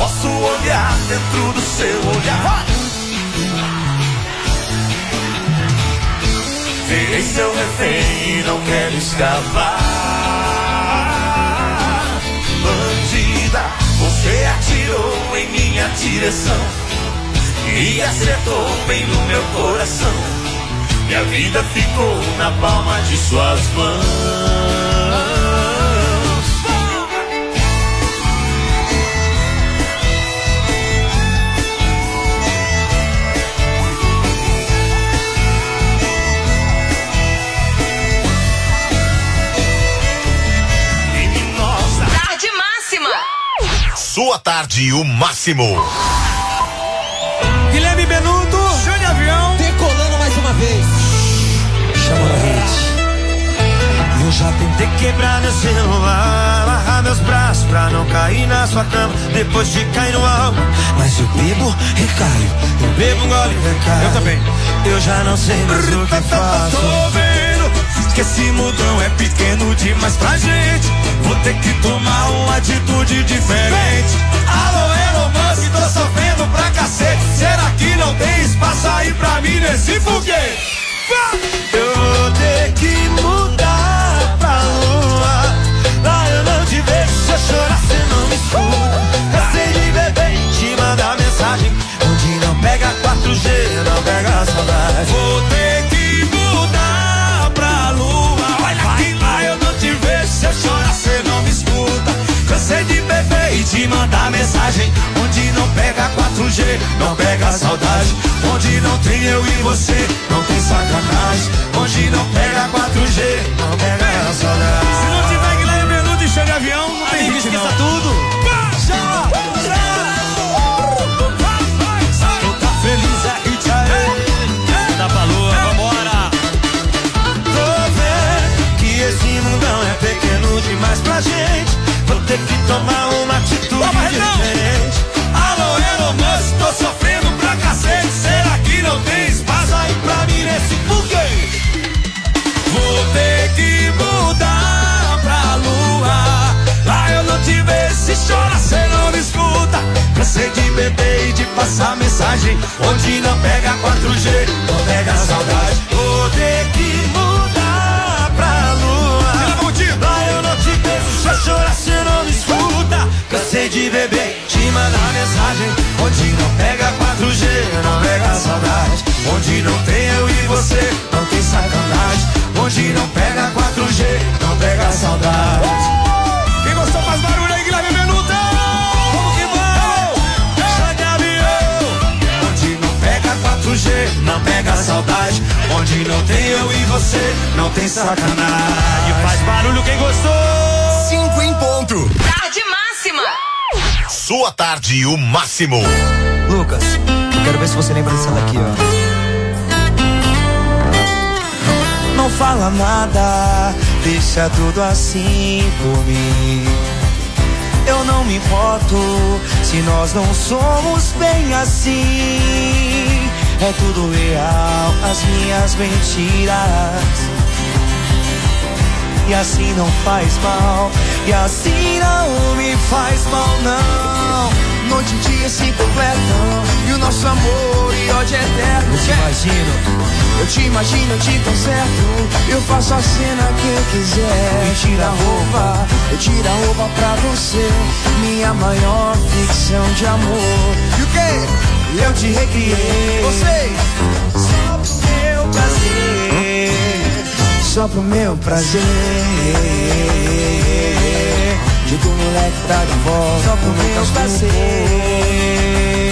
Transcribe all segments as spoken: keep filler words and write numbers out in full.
posso olhar dentro do seu olhar. Virei seu refém e não quero escapar. Bandida, você atirou em minha direção e acertou bem no meu coração. Minha vida ficou na palma de suas mãos. Sua tarde, o máximo. Guilherme Benuto, show de avião. Decolando mais uma vez. Chama na rede. Eu já tentei quebrar meu celular, amarrar meus braços pra não cair na sua cama depois de cair no álcool. Mas eu bebo, recaio. Eu bebo, gole, recaio. Eu também. Eu já não sei mais o que faço. Tô vendo que esse mudão é pequeno demais pra gente. Vou ter que tomar uma atitude diferente. Alô, Elon Musk, tô sofrendo pra cacete. Será que não tem espaço aí pra mim nesse foguete? Eu vou ter que mudar pra lua. Lá eu não te vejo, se eu chorar cê não me escuta. Cansei de beber e te mandar mensagem onde não pega quatro G, não pega saudade. Vou ter que mudar pra lua. Olha que lá eu não te vejo, se eu chorar cê não me escuta. Cansei de beber e te mandar mensagem onde não pega quatro G, não pega saudade. Onde não tem eu e você, não tem sacanagem. Onde não pega quatro G, não pega saudade. Se não tiver Guilherme Benuto e chega de avião, não tem gente, esqueça tudo. Tô tá feliz aqui, tchau. Dá pra lua, vambora. Tô vendo que esse mundão é pequeno demais pra gente. Vou ter que tomar uma atitude diferente. Alô, Elon Musk, tô sofrendo pra cacete. Será que não tem espaço aí pra mim nesse foguete? Vou ter que mudar pra lua. Lá eu não te vejo, se chora cê não me escuta. Cansei de beber e de passar mensagem onde não pega quatro G, não pega saudade. Vou ter que mudar pra lua. Lá eu não te vejo, se eu chorar cê não me escuta. Cansei de beber, te mandar mensagem onde não pega quatro G, não pega saudade. Onde não tem eu e você, não tem sacanagem. Onde não pega quatro G, não pega saudade. Quem gostou faz barulho aí, Guilherme Benuto. Vamos que vamos. Chá de avião. Onde não pega quatro G, não pega saudade. Onde não tem eu e você, não tem sacanagem. Faz barulho quem gostou. Cinco em ponto. Tarde máxima. Sua tarde, o máximo. Lucas, eu quero ver se você lembra dessa daqui, ó. Não fala nada, deixa tudo assim por mim. Eu não me importo se nós não somos bem assim. É tudo real, as minhas mentiras. E assim não faz mal, e assim não me faz mal, não. Noite e dia se completam, e o nosso amor e ódio é eterno. Eu te imagino, eu te imagino, eu te conserto. Eu faço a cena que eu quiser. Eu tiro a roupa, eu tiro a roupa pra você. Minha maior ficção de amor. E o quê? Eu te recriei. Você, só pro meu prazer. Só pro meu prazer. Digo moleque tá de volta. Só pro meu prazer.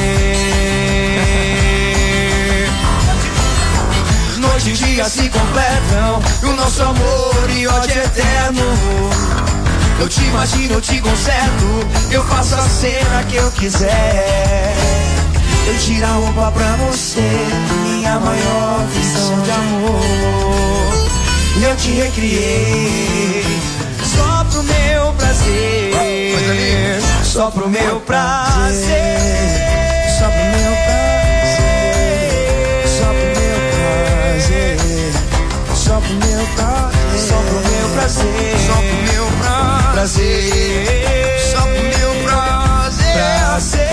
Noite e dia se completam, e o nosso amor e ódio é eterno. Eu te imagino, eu te conserto. Eu faço a cena que eu quiser. Eu tiro a roupa pra você. Minha maior ficção de amor. Eu te recriei só pro meu prazer. Só pro meu prazer. Só pro meu prazer. Só pro meu prazer. Só pro meu prazer. Só pro meu prazer. Só pro meu prazer. Só pro meu prazer.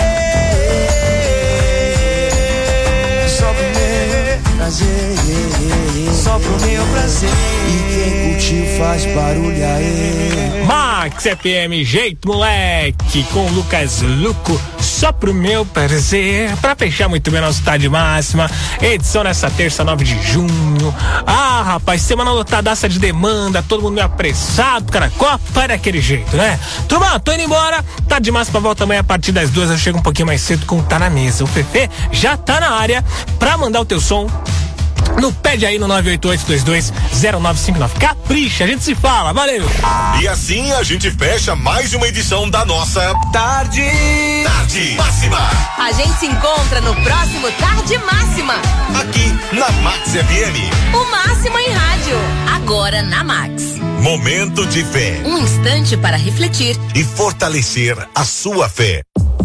só pro meu prazer. E quem curtiu faz barulho aí. Max F M, jeito moleque, com o Lucas Luco, só pro meu prazer. Pra fechar muito bem nosso Tarde Máxima, edição nessa terça, nove de junho. Ah, rapaz, semana lotadaça de demanda, todo mundo meio apressado, cara, Copa é daquele jeito, né? Turma, tô indo embora, Tarde Máxima volta amanhã a partir das duas, eu chego um pouquinho mais cedo com o Tá Na Mesa. O Fefe já tá na área pra mandar o teu som. No pede aí no nove oito oito dois dois zero nove cinco nove. Capricha, a gente se fala, valeu! E assim a gente fecha mais uma edição da nossa Tarde Tarde Máxima. A gente se encontra no próximo Tarde Máxima. Aqui na Max F M. O máximo em rádio. Agora na Max. Momento de fé. Um instante para refletir e fortalecer a sua fé.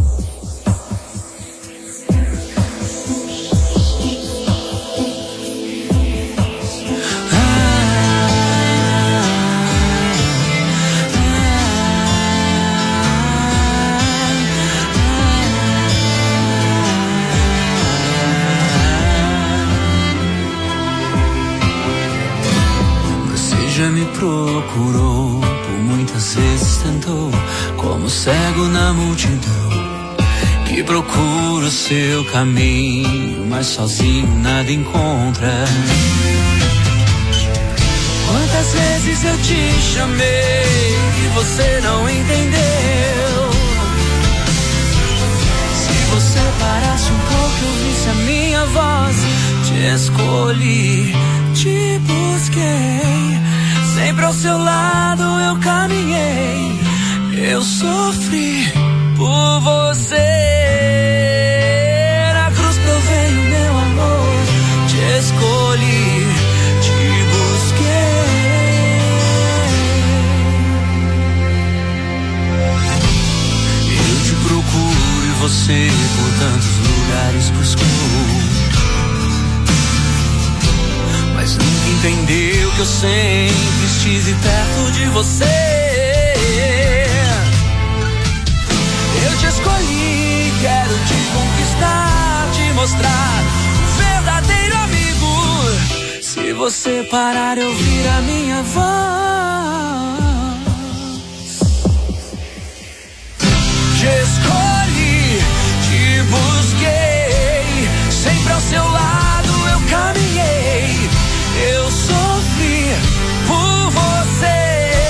Já me procurou, por muitas vezes tentou, como cego na multidão, que procura o seu caminho, mas sozinho nada encontra. Quantas vezes eu te chamei e você não entendeu? Se você parasse um pouco e ouvisse a minha voz, te escolhi, te busquei. Sempre ao seu lado eu caminhei, eu sofri por você. Na cruz provei o meu amor, te escolhi, te busquei. Eu te procuro e você por tantos lugares buscou, mas nunca entendeu que eu sempre estive perto de você. Eu te escolhi, quero te conquistar, te mostrar um verdadeiro amigo. Se você parar e ouvir a minha voz, te escolhi, te busquei, sempre ao seu lado eu caminhei. Eu sofri por você.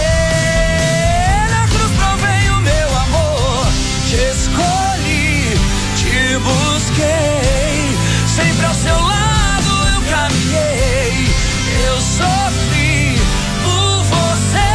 Na cruz provei o meu amor, te escolhi, te busquei. Sempre ao seu lado eu caminhei. Eu sofri por você.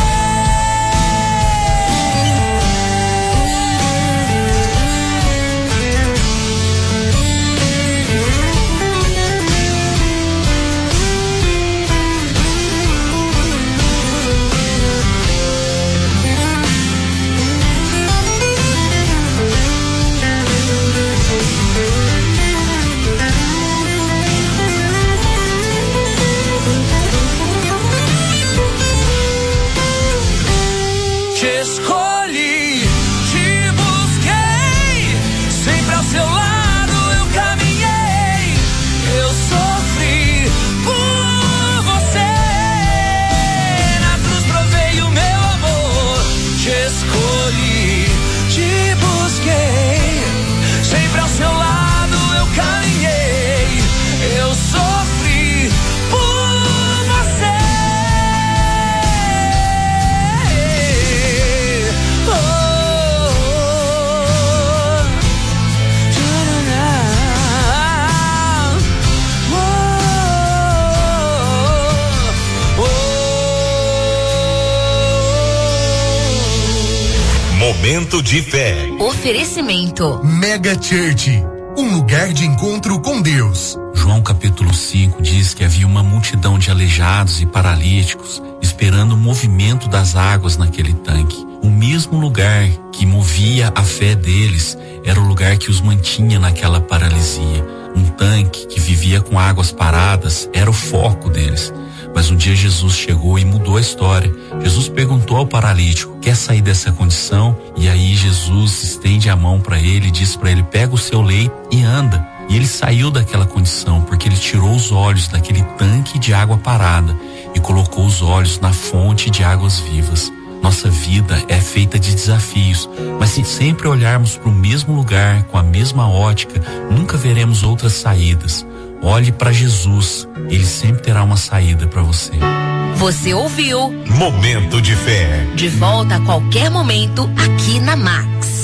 Momento de fé. Oferecimento Mega Church, um lugar de encontro com Deus. João capítulo cinco diz que havia uma multidão de aleijados e paralíticos esperando o movimento das águas naquele tanque. O mesmo lugar que movia a fé deles era o lugar que os mantinha naquela paralisia. Um tanque que vivia com águas paradas era o foco deles. Mas um dia Jesus chegou e mudou a história. Jesus perguntou ao paralítico: quer sair dessa condição? E aí Jesus estende a mão para ele e diz para ele: pega o seu leito e anda. E ele saiu daquela condição porque ele tirou os olhos daquele tanque de água parada e colocou os olhos na fonte de águas vivas. Nossa vida é feita de desafios, mas se sempre olharmos para o mesmo lugar, com a mesma ótica, nunca veremos outras saídas. Olhe para Jesus, ele sempre terá uma saída para você. Você ouviu Momento de Fé. De volta a qualquer momento aqui na Max.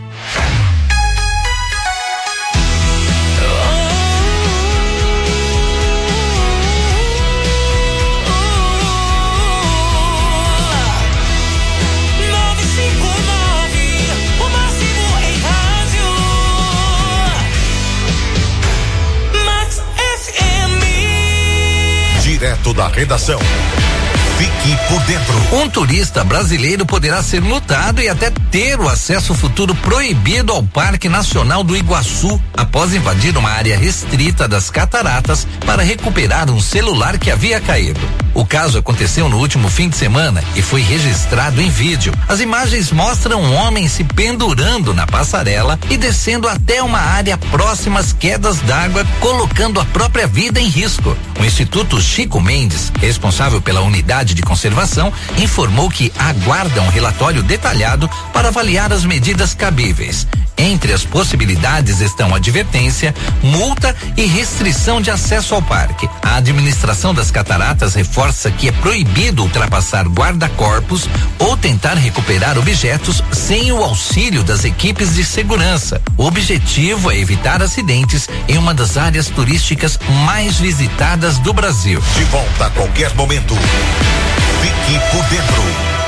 Direto da redação. Fique por dentro. Um turista brasileiro poderá ser multado e até ter o acesso futuro proibido ao Parque Nacional do Iguaçu após invadir uma área restrita das cataratas para recuperar um celular que havia caído. O caso aconteceu no último fim de semana e foi registrado em vídeo. As imagens mostram um homem se pendurando na passarela e descendo até uma área próxima às quedas d'água, colocando a própria vida em risco. O Instituto Chico Mendes, responsável pela unidade de conservação, informou que aguarda um relatório detalhado para avaliar as medidas cabíveis. Entre as possibilidades estão advertência, multa e restrição de acesso ao parque. A administração das cataratas reforça que é proibido ultrapassar guarda-corpos ou tentar recuperar objetos sem o auxílio das equipes de segurança. O objetivo é evitar acidentes em uma das áreas turísticas mais visitadas do Brasil. De volta a qualquer momento. Fique por dentro.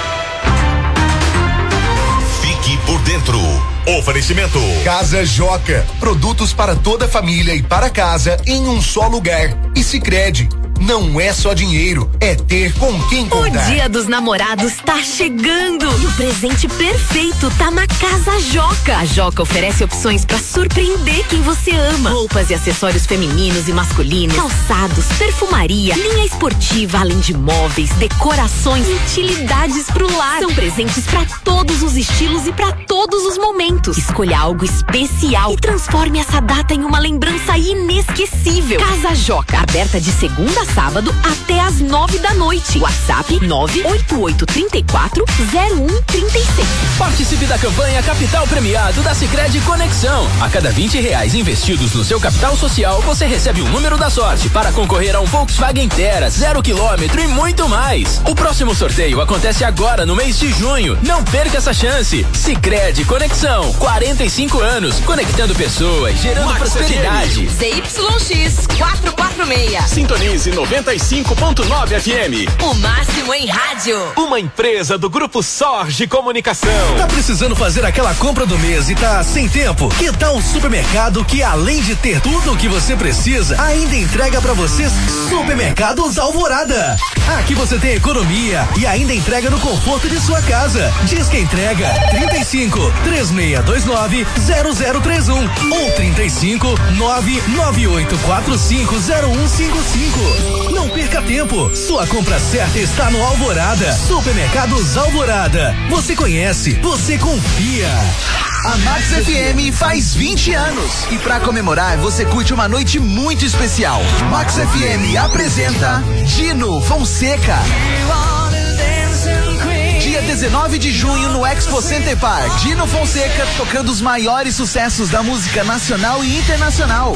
Fique por dentro. Oferecimento Casa Joca, produtos para toda a família e para casa em um só lugar. E Sicredi, não é só dinheiro, é ter com quem contar. O Dia dos Namorados tá chegando e o presente perfeito tá na Casa Joca. A Joca oferece opções pra surpreender quem você ama. Roupas e acessórios femininos e masculinos, calçados, perfumaria, linha esportiva, além de móveis, decorações e utilidades pro lar. São presentes pra todos os estilos e pra todos os momentos. Escolha algo especial e transforme essa data em uma lembrança inesquecível. Casa Joca, aberta de segunda a sábado até às nove da noite. WhatsApp nove oito oito três quatro zero um três seis. Participe da campanha Capital Premiado da Sicredi Conexão. A cada vinte reais investidos no seu capital social, você recebe um número da sorte para concorrer a um Volkswagen Tera, zero quilômetro e muito mais. O próximo sorteio acontece agora no mês de junho. Não perca essa chance. Sicredi Conexão, quarenta e cinco anos, conectando pessoas, gerando Max prosperidade. Z Y X quatrocentos e quarenta e seis. Sintonize noventa e cinco ponto nove F M. O máximo em rádio. Uma empresa do Grupo Sorge Comunicação. Tá precisando fazer aquela compra do mês e tá sem tempo? Que tal um supermercado que, além de ter tudo o que você precisa, ainda entrega pra vocês Supermercados Alvorada. Aqui você tem economia e ainda entrega no conforto de sua casa. Diz que entrega trinta e cinco, três seis dois nove, zero zero três um ou trinta e cinco, nove nove oito quatro cinco zero um cinco cinco. Não perca tempo. Sua compra certa está no Alvorada. Supermercados Alvorada. Você conhece, você confia. A Max F M faz vinte anos e pra comemorar você curte uma noite muito especial. Max F M apresenta Dino Fonseca. Dia dezenove de junho no Expo Center Park. Dino Fonseca tocando os maiores sucessos da música nacional e internacional.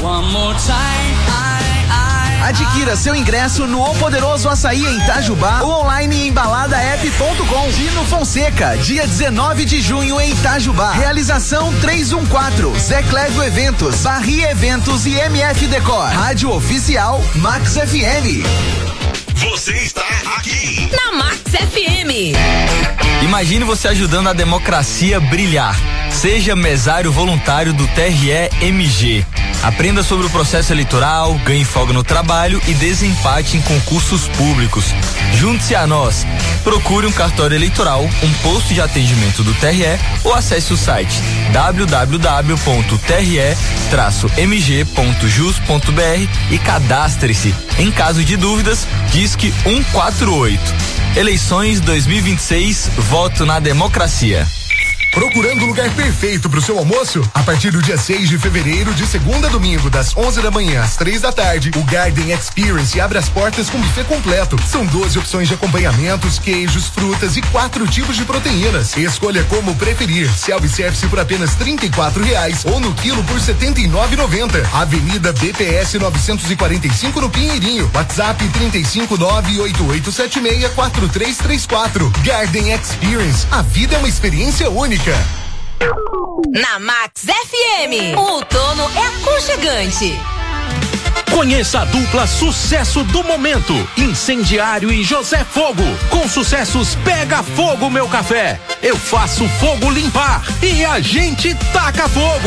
Adquira seu ingresso no O Poderoso Açaí em Itajubá ou online em balada app ponto com. Dino Fonseca, dia dezenove de junho em Itajubá. Realização trezentos e quatorze, Zé Clédio Eventos, Barri Eventos e M F Decor. Rádio Oficial Max F M. Você está aqui na Max F M. Imagine você ajudando a democracia a brilhar. Seja mesário voluntário do T R E M G. Aprenda sobre o processo eleitoral, ganhe folga no trabalho e desempate em concursos públicos. Junte-se a nós. Procure um cartório eleitoral, um posto de atendimento do T R E ou acesse o site w w w ponto t r e traço m g ponto jus ponto b r e cadastre-se. Em caso de dúvidas, disque um quatro oito. Eleições dois mil e vinte e seis, voto na democracia. Procurando o lugar perfeito para o seu almoço? A partir do dia seis de fevereiro, de segunda a domingo, das onze da manhã às três da tarde, o Garden Experience abre as portas com buffet completo. São doze opções de acompanhamentos, queijos, frutas e quatro tipos de proteínas. Escolha como preferir. Self-service por apenas trinta e quatro reais ou no quilo por setenta e nove e noventa. Avenida B P S novecentos e quarenta e cinco no Pinheirinho. WhatsApp trinta e cinco nove oito oito sete seis quatro três três quatro. Garden Experience. A vida é uma experiência única. Na Max F M, o outono é aconchegante. Conheça a dupla sucesso do momento, Incendiário e José Fogo, com sucessos Pega Fogo Meu Café, Eu Faço Fogo Limpar e A Gente Taca Fogo.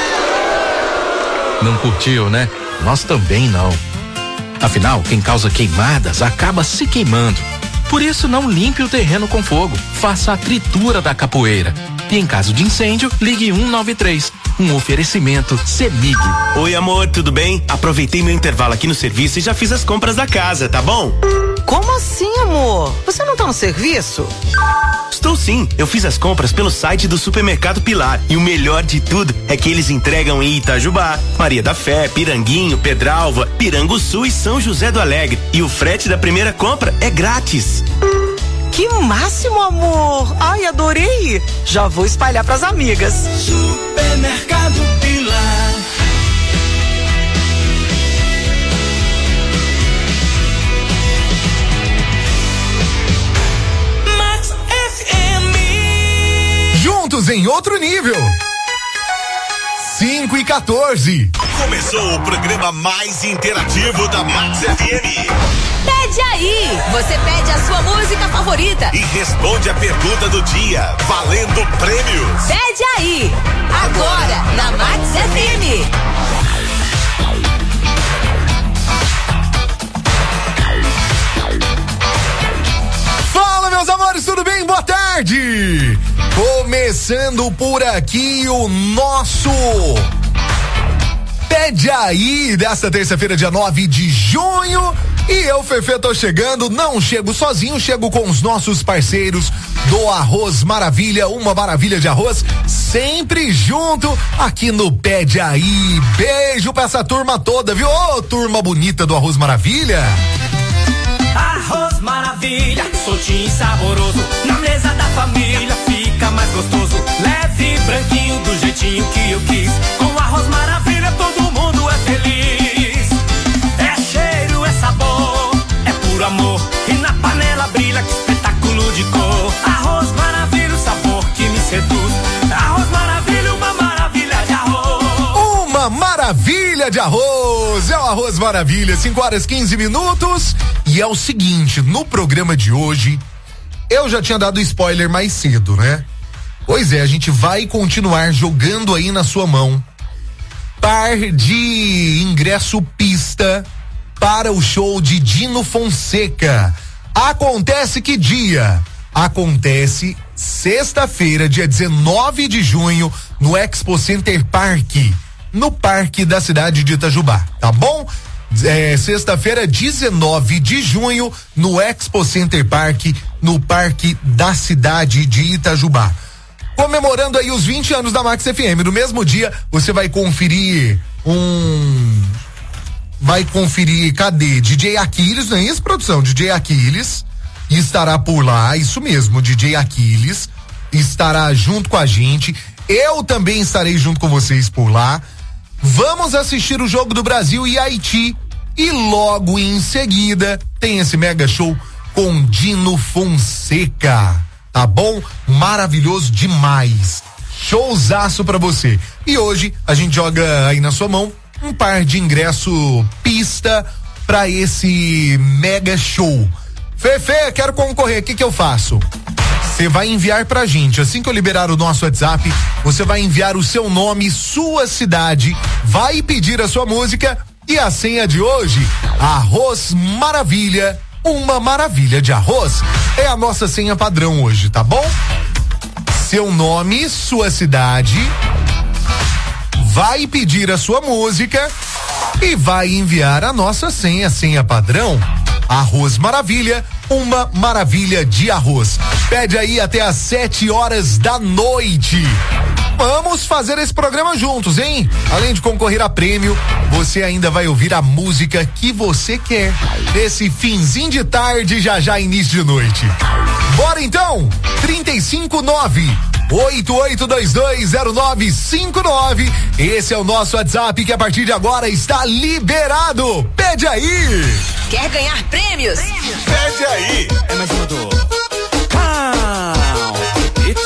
Não curtiu, né? Nós também não. Afinal, quem causa queimadas acaba se queimando. Por isso, não limpe o terreno com fogo, faça a tritura da capoeira. E em caso de incêndio, ligue um nove três. Um oferecimento CEMIG. Oi, amor, tudo bem? Aproveitei meu intervalo aqui no serviço e já fiz as compras da casa, tá bom? Como assim, amor? Você não tá no serviço? Estou sim, eu fiz as compras pelo site do Supermercado Pilar e o melhor de tudo é que eles entregam em Itajubá, Maria da Fé, Piranguinho, Pedralva, Piranguçu e São José do Alegre. E o frete da primeira compra é grátis. Que máximo, amor! Ai, adorei! Já vou espalhar pras amigas. Supermercado Pilar. Max F M. Juntos em outro nível. cinco e quatorze. Começou o programa mais interativo da Max F M. Pede aí! Você pede a sua música favorita E responde a pergunta do dia, valendo prêmios. Pede aí! Agora, na Max F M. Fala, meus amores, tudo bem? Boa tarde! Começando por aqui o nosso Pede Aí desta terça-feira, dia nove de junho. E eu, Fefe, tô chegando, não chego sozinho, chego com os nossos parceiros do Arroz Maravilha, uma maravilha de arroz, sempre junto aqui no Pede Aí. Beijo pra essa turma toda, viu? Ô, turma bonita do Arroz Maravilha. Arroz Maravilha, soltinho e saboroso, na mesa da família fica mais gostoso. Leve e branquinho do jeitinho que eu quis, com Arroz Maravilha todo mundo é feliz. É cheiro, é sabor, é puro amor, e na panela brilha que espetáculo de cor. Arroz Maravilha, o sabor que me seduz. Arroz Maravilha, uma maravilha de arroz. Uma maravilha de arroz, é o Arroz Maravilha, cinco horas e quinze minutos. E é o seguinte, no programa de hoje, eu já tinha dado spoiler mais cedo, né? Pois é, a gente vai continuar jogando aí na sua mão par de ingresso pista para o show de Dino Fonseca. Acontece que dia? Acontece sexta-feira, dia dezenove de junho, no Expo Center Park, no parque da cidade de Itajubá, tá bom? É, sexta-feira, dezenove de junho, no Expo Center Park, no parque da cidade de Itajubá. Comemorando aí os vinte anos da Max F M. No mesmo dia, você vai conferir um. Vai conferir, cadê? D J Aquiles, não é isso, produção? D J Aquiles estará por lá, isso mesmo, D J Aquiles estará junto com a gente. Eu também estarei junto com vocês por lá. Vamos assistir o jogo do Brasil e Haiti e logo em seguida tem esse mega show com Dino Fonseca, tá bom? Maravilhoso demais, showzaço pra você. E hoje a gente joga aí na sua mão um par de ingresso pista pra esse mega show. Fefe, quero concorrer, o que que eu faço? Você vai enviar pra gente, assim que eu liberar o nosso WhatsApp, você vai enviar o seu nome, sua cidade, vai pedir a sua música e a senha de hoje, Arroz Maravilha, uma maravilha de arroz, é a nossa senha padrão hoje, tá bom? Seu nome, sua cidade, vai pedir a sua música e vai enviar a nossa senha, senha padrão, Arroz Maravilha, uma maravilha de arroz. Pede aí até às sete horas da noite. Vamos fazer esse programa juntos, hein? Além de concorrer a prêmio, você ainda vai ouvir a música que você quer. Nesse finzinho de tarde, já já início de noite. Bora então? trinta e cinco nove oito oito dois dois zero nove cinco nove. Esse é o nosso WhatsApp que a partir de agora está liberado. Pede aí! Quer ganhar prêmios? Pede aí! É mais uma do Count It.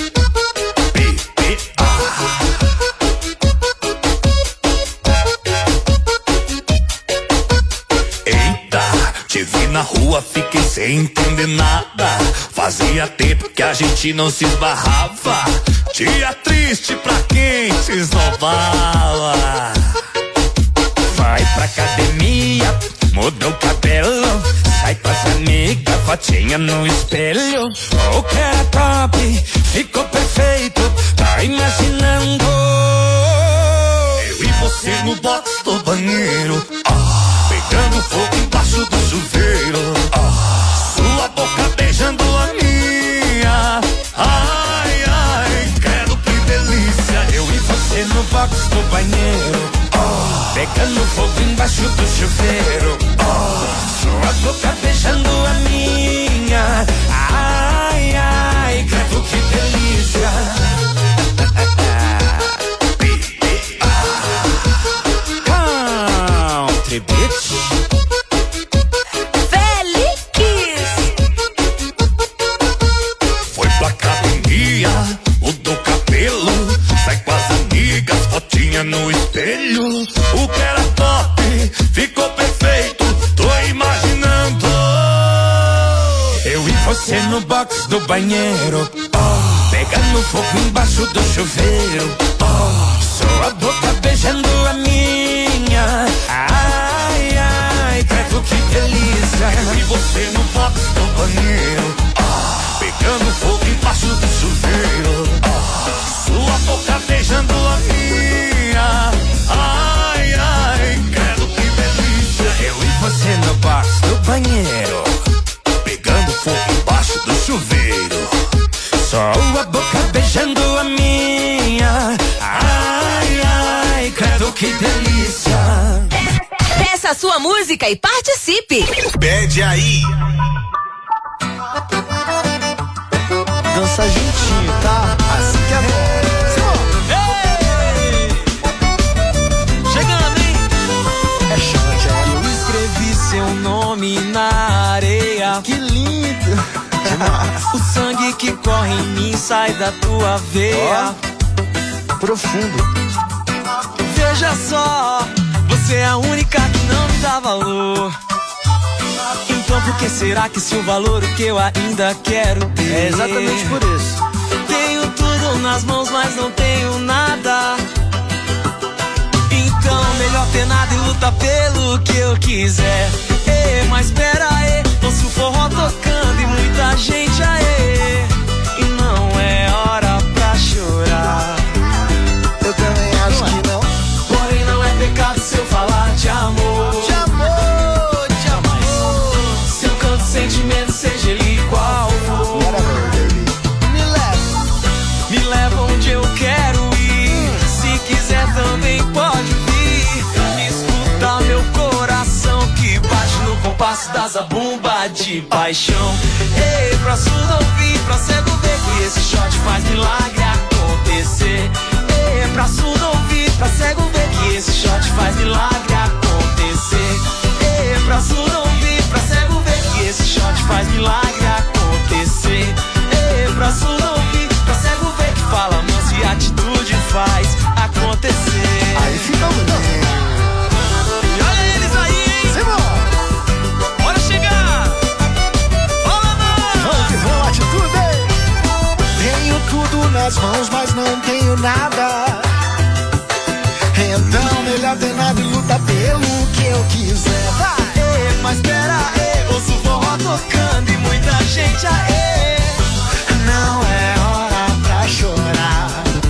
Te vi na rua, fiquei sem entender nada. Fazia tempo que a gente não se esbarrava. Dia triste pra quem se esnobava. Vai pra academia, muda o cabelo, sai com as amigas, fotinha no espelho. O que era top, ficou perfeito, tá imaginando eu e você no box do banheiro, ah, pegando fogo embaixo do chuveiro, ah, sua boca beijando a minha. Ai, ai, credo que delícia. Eu e você no box do banheiro, ah, pegando fogo embaixo do chuveiro, ah, sua boca beijando a minha. Ai, ai, credo que delícia. Country Beach. Félix. Foi pra academia, mudou cabelo, sai com as amigas, fotinha no espelho. O que era top, ficou perfeito, tô imaginando eu e você no box do banheiro, oh, pegando fogo embaixo do chuveiro, oh, sua boca beijando a minha. Ai, ai, credo que delícia. Eu e você no box do banheiro, oh, pegando fogo embaixo do chuveiro, oh, sua boca beijando a minha. Ai, ai, credo que delícia. Eu e você no box do banheiro, pegando fogo embaixo do chuveiro, só a boca beijando a minha. Ai, ai, credo que delícia. Peça a sua música e participe. Pede aí. Dança juntinho, tá? Assim que é bom. Chegando, hein? É chante, é. Eu escrevi seu nome na areia. Que lindo. O sangue que corre em mim sai da tua veia. Oh, profundo. Veja só, você é a única que não me dá valor. Então por que será que se o valor o que eu ainda quero ter? É exatamente por isso. Tenho tudo nas mãos, mas não tenho nada. Então melhor ter nada e lutar pelo que eu quiser. Ei, mas pera aí, ouço o forró tocando e muita gente aí. E não é hora pra chorar. Eu também acho que não. Porém não é pecado se eu falar de amor. De amor, de amor. Se eu canto sentimento, seja ele qual for. Bora, baby. Me leva. Me leva onde eu quero ir. Se quiser também pode vir. Me escuta meu coração que bate no compasso da zabumba de paixão. Ei, pra surdo ouvir, pra cego ver que esse shot faz milagre acontecer. Ei, pra surdo ouvir, pra cego ver que esse shot faz milagre acontecer. Ei, pra surdo ouvir, pra cego ver que esse shot faz milagre acontecer. Ei, pra surdo ouvir, pra cego ver que fala manso e atitude faz acontecer. Aí fica bonito. E olha eles aí, hein? Simão. Bora chegar! Fala, mano! Vamos que vamos, atitude! Tenho tudo nas mãos, mas não tenho nada. Então melhor ter nada e lutar pelo que eu quiser. Vai! Ei, mas pera aí, ouço o forró tocando e muita gente aí. Não é hora pra chorar.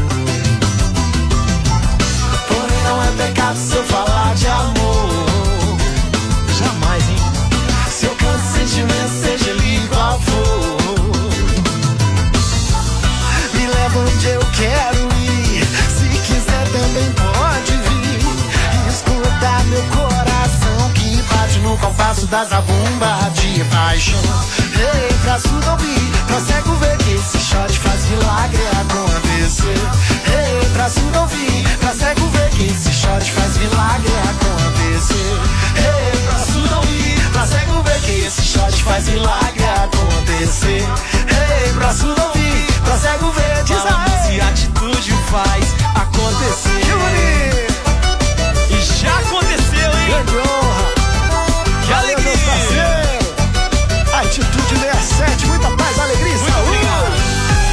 Porém não é pecado se eu falar de amor. Jamais, hein? Se eu canto sentimento, seja isso da zabumba de paixão. Ei, pra surdo ouvir, pra cego ver que esse shot faz milagre acontecer. Ei, pra surdo ouvir, pra cego ver que esse shot faz milagre acontecer. Ei, pra surdo ouvir, pra cego ver que esse shot faz milagre acontecer. Ei, pra surdo ouvir, pra cego ver, diz aí. Se atitude faz acontecer. Que bonito! E já aconteceu, hein? Grande honra! Que Valeu, alegria! meu parceiro! Atitude sessenta e sete, muita paz, alegria e Muito saúde! obrigado.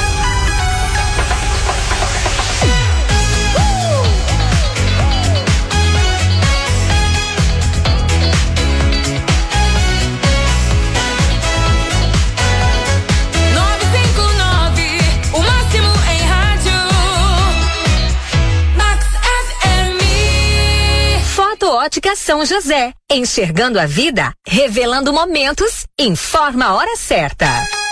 Ótica São José, enxergando a vida, revelando momentos, informa a hora certa.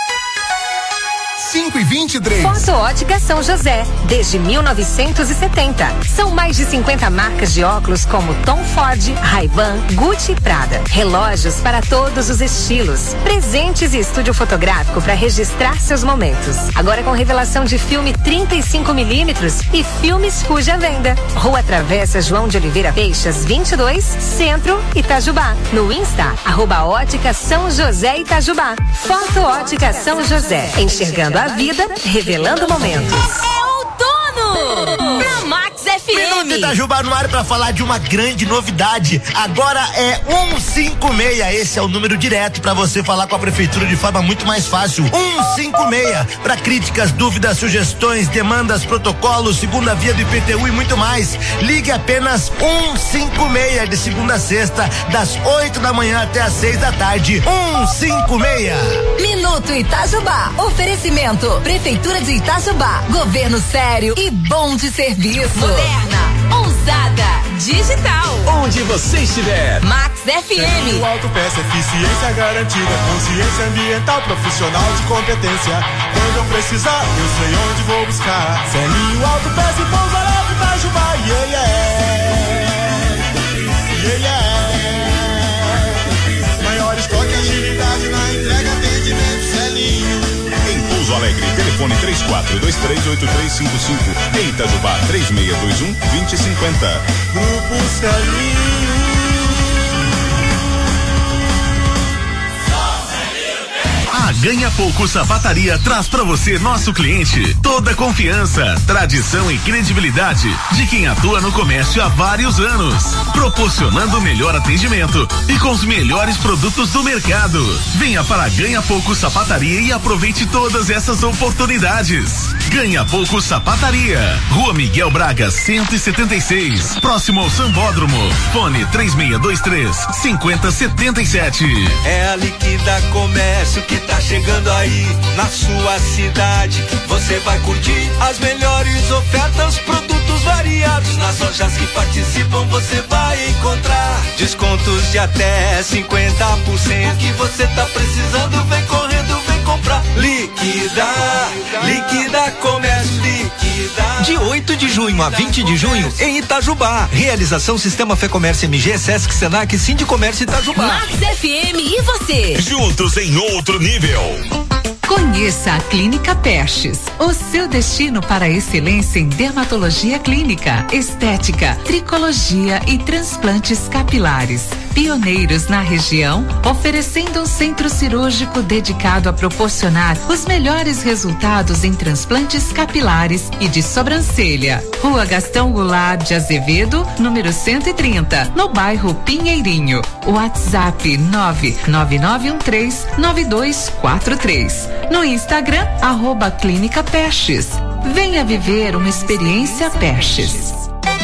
cinco e vinte e três. Foto Ótica São José, desde mil novecentos e setenta. São mais de cinquenta marcas de óculos como Tom Ford, Ray-Ban, Gucci e Prada. Relógios para todos os estilos. Presentes e estúdio fotográfico para registrar seus momentos. Agora com revelação de filme trinta e cinco milímetros e filmes Fuji à venda. Rua Travessa João de Oliveira Peixas, vinte e dois, Centro, Itajubá. No Insta, arroba Ótica São José Itajubá. Foto Ótica São José, enxergando a vida, revelando momentos. É outono! Na Max F M. Minuto Itajubá no ar para falar de uma grande novidade. Agora é cento e cinquenta e seis. Esse é o número direto para você falar com a prefeitura de forma muito mais fácil. cento e cinquenta e seis. Para críticas, dúvidas, sugestões, demandas, protocolos, segunda via do I P T U e muito mais. Ligue apenas cento e cinquenta e seis de segunda a sexta, das oito da manhã até as seis da tarde. cento e cinquenta e seis. Minuto Itajubá. Oferecimento. Prefeitura de Itajubá. Governo sério e bom de serviço. Moderna, ousada, digital. Onde você estiver. Max F M. O Autopeça, eficiência garantida, consciência ambiental, profissional de competência. Quando eu precisar, eu sei onde vou buscar. Celinho Autopeça e Pouso Alegre, Itajubá. Yeah, yeah. Yeah, yeah. Maior estoque, agilidade na entrega, atendimento, Celinho. Em Pouso Alegre, telefone três quatro dois três oito três cinco cinco. Em Itajubá, três seis dois um, dois zero cinco zero. Grupo Celinho. A Ganha Pouco Sapataria traz pra você, nosso cliente, toda a confiança, tradição e credibilidade de quem atua no comércio há vários anos, proporcionando o melhor atendimento e com os melhores produtos do mercado. Venha para a Ganha Pouco Sapataria e aproveite todas essas oportunidades. Ganha Pouco Sapataria, Rua Miguel Braga, cento e setenta e seis, próximo ao Sambódromo. Fone três seis dois três, cinco zero sete sete. É a Liquida Comércio que tá chegando aí na sua cidade. Você vai curtir as melhores ofertas, produtos variados. Nas lojas que participam você vai encontrar descontos de até cinquenta por cento. O que você tá precisando, vem correndo, vem comprar. Liquida, Liquida Comércio, Liquida. De oito de junho a vinte de junho em Itajubá. Realização Sistema Fê Comércio M G, Sesc, Senac, Sindicomércio Itajubá. Max F M e você. Juntos em outro nível. Conheça a Clínica Perches, o seu destino para a excelência em dermatologia clínica, estética, tricologia e transplantes capilares. Pioneiros na região, oferecendo um centro cirúrgico dedicado a proporcionar os melhores resultados em transplantes capilares e de sobrancelha. Rua Gastão Goulart de Azevedo, número cento e trinta, no bairro Pinheirinho. WhatsApp nove nove nove um três nove dois quatro três. No Instagram, arroba Clínica Perches. Venha viver uma experiência Perches.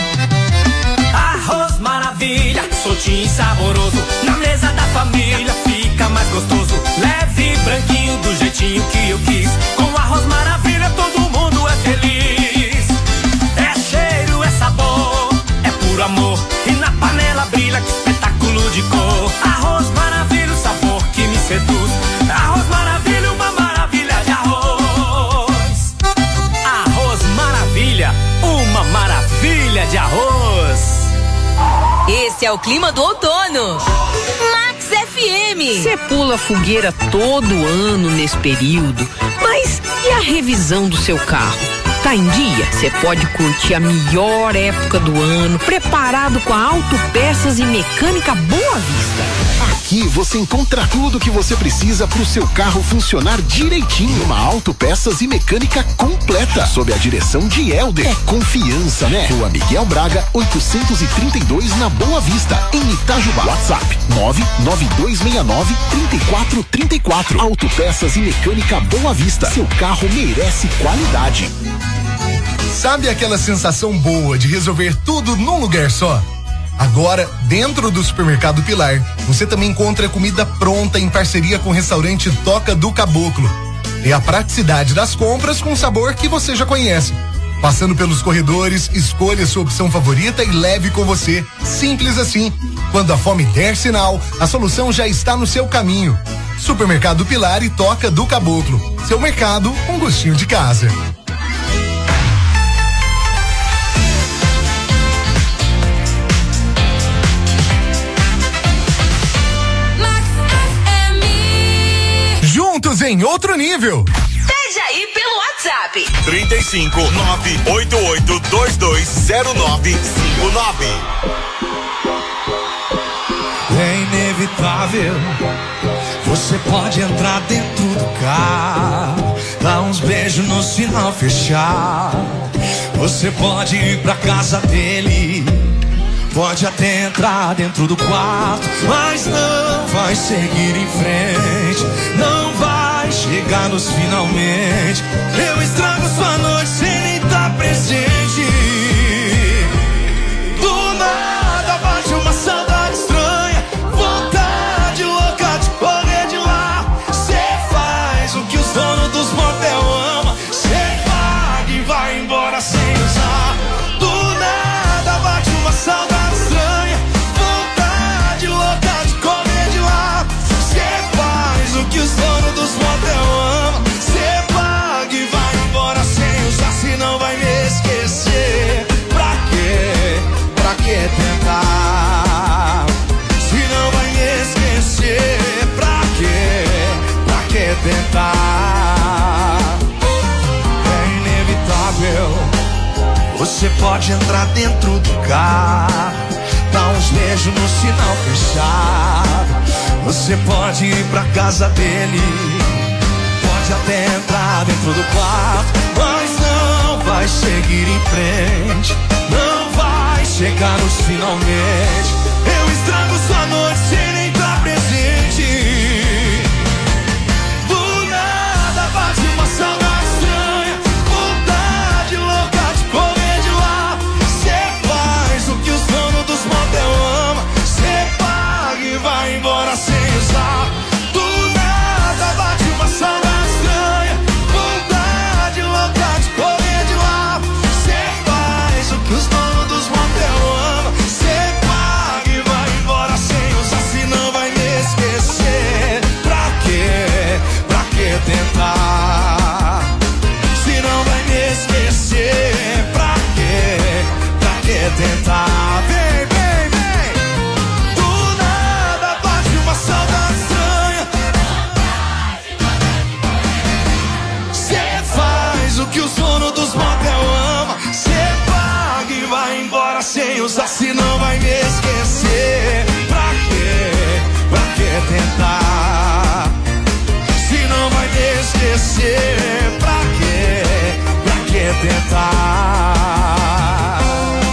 Arroz maravilha, soltinho e saboroso. Na mesa da família fica mais gostoso. Leve, branquinho, do jeitinho que eu quis. Com arroz maravilha todo mundo é feliz. É cheiro, é sabor, é puro amor. E na panela brilha, que espetáculo de cor. Arroz maravilha, o sabor que me seduz. Arroz maravilha, uma maravilha de arroz. Arroz maravilha, uma maravilha de arroz. Esse é o clima do outono. Max F Dani! Você pula fogueira todo ano nesse período, mas e a revisão do seu carro? Tá em dia? Você pode curtir a melhor época do ano, preparado com a Autopeças e Mecânica Boa Vista. Aqui você encontra tudo que você precisa para o seu carro funcionar direitinho. Uma Autopeças e Mecânica completa, sob a direção de Helder. É confiança, né? Rua Miguel Braga, oitocentos e trinta e dois, na Boa Vista, em Itajubá. WhatsApp nove nove dois seis nove, três quatro três quatro. Autopeças e Mecânica Boa Vista. Seu carro merece qualidade. Sabe aquela sensação boa de resolver tudo num lugar só? Agora, dentro do Supermercado Pilar, você também encontra comida pronta em parceria com o restaurante Toca do Caboclo. É a praticidade das compras com sabor que você já conhece. Passando pelos corredores, escolha sua opção favorita e leve com você. Simples assim. Quando a fome der sinal, a solução já está no seu caminho. Supermercado Pilar e Toca do Caboclo. Seu mercado com gostinho de casa. Juntos em outro nível. Pede aí pelo WhatsApp. trinta e cinco, nove oito oito dois dois zero nove cinco nove. É inevitável. Você pode entrar dentro do carro, dar uns beijos no sinal fechar. Você pode ir pra casa dele, pode até entrar dentro do quarto, mas não vai seguir em frente, não vai chegar nos finalmente. Eu estrago sua noite sem nem estar presente. Do nada bate uma saudade estranha, vontade louca de correr de lá. Cê faz o que os donos dos motel amam, cê paga e vai embora sem usar. Do nada bate uma saudade que os donos dos motel amam, cê paga e vai embora sem usar, senão vai me esquecer. Pra quê? Pra que tentar? Senão vai me esquecer. Pra quê? Pra que tentar? É inevitável. Você pode entrar dentro do carro, dar uns beijos no sinal fechado. Você pode ir pra casa dele, pode até entrar dentro do quarto, mas não vai seguir em frente, não vai chegar nos finalmente. Eu estrago sua noite sem nem estar presente. Do nada bate uma saudade estranha, vontade louca de correr de lá. Cê faz o que os donos dos motel amam, cê paga e vai embora sem usar. Do nada bate uma saudade estranha, vontade louca de correr de lá. Cê faz o que os donos dos motel amam, cê paga e vai embora sem usar, senão vai me esquecer. Pra quê? Pra que tentar? Senão vai me esquecer. Pra quê? Pra que tentar? Vem, vem, vem. Do nada bate uma saudade estranha, cê faz o que os donos dos motel amam, cê paga e vai embora sem usar, senão vai me esquecer. Pra quê? Pra que tentar? Senão vai me esquecer. Pra quê? Pra que tentar?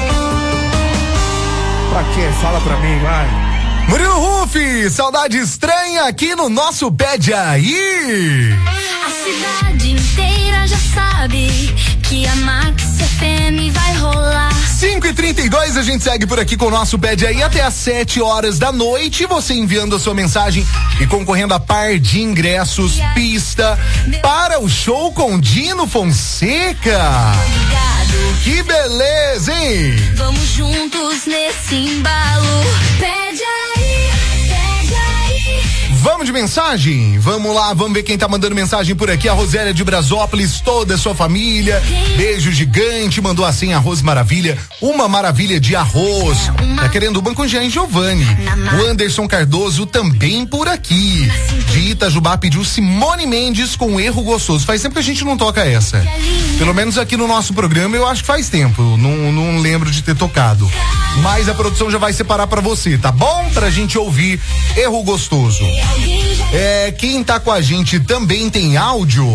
Pra quê? Fala pra mim, vai. Murilo Rufi, saudade estranha aqui no nosso Pede Aí. A cidade inteira já sabe que a Max F M vai rolar. cinco e trinta e dois, a gente segue por aqui com o nosso Pede Aí até às sete horas da noite. Você enviando a sua mensagem e concorrendo a par de ingressos, pista para o show com Dino Fonseca. Que beleza, hein? Vamos juntos nesse embalo. Pede aí, pede aí. Vamos de mensagem? Vamos lá, vamos ver quem tá mandando mensagem por aqui. A Rosélia de Brasópolis, toda a sua família. Beijo gigante, mandou assim: arroz maravilha, uma maravilha de arroz. Tá querendo uma com Jean Giovanni. O Anderson Cardoso também por aqui. De Itajubá pediu Simone Mendes com Erro Gostoso. Faz tempo que a gente não toca essa. Pelo menos aqui no nosso programa eu acho que faz tempo. Não, não lembro de ter tocado. Mas a produção já vai separar pra você, tá bom? Pra gente ouvir Erro Gostoso. É, quem tá com a gente também tem áudio?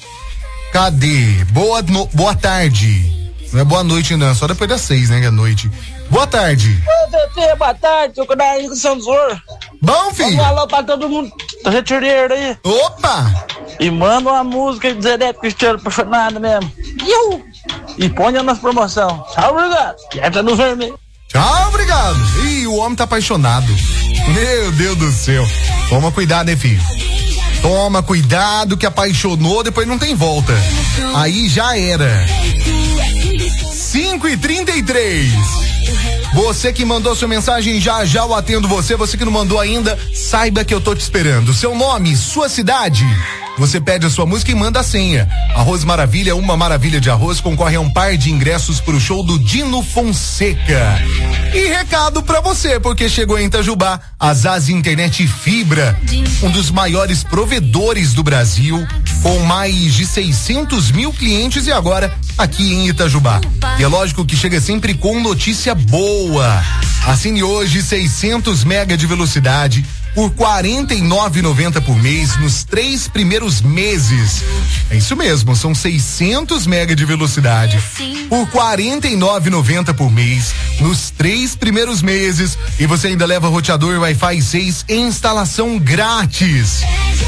Cadê? Boa, no, boa tarde. Não é boa noite não, só depois das seis, né, que é noite. Boa tarde. Ô, Tete, boa tarde, tô com o Daí do São Zor. Bom, filho. Um alô pra todo mundo da retireira aí. Opa! E manda uma música de Zé Neto Cristiano apaixonado mesmo. Iu! E põe nas promoção. Tchau, obrigado. E entra no vermelho. Tchau, obrigado. Ih, o homem tá apaixonado. Meu Deus do céu. Toma cuidado, né, filho? Toma cuidado que apaixonou, depois não tem volta. Aí já era. cinco e trinta e três. Você que mandou sua mensagem, já já eu atendo você. Você que não mandou ainda, saiba que eu tô te esperando. Seu nome, sua cidade. Você pede a sua música e manda a senha. Arroz Maravilha, uma maravilha de arroz, concorre a um par de ingressos pro show do Dino Fonseca. E recado pra você, porque chegou em Itajubá a Zaz Internet Fibra, um dos maiores provedores do Brasil, com mais de seiscentos mil clientes e agora aqui em Itajubá. E é lógico que chega sempre com notícia boa. Assine hoje seiscentos mega de velocidade por quarenta e nove reais e noventa centavos por mês nos três primeiros meses. É isso mesmo, são seiscentos mega de velocidade por quarenta e nove reais e noventa centavos por mês nos três primeiros meses e você ainda leva roteador Wi-Fi seis em instalação grátis.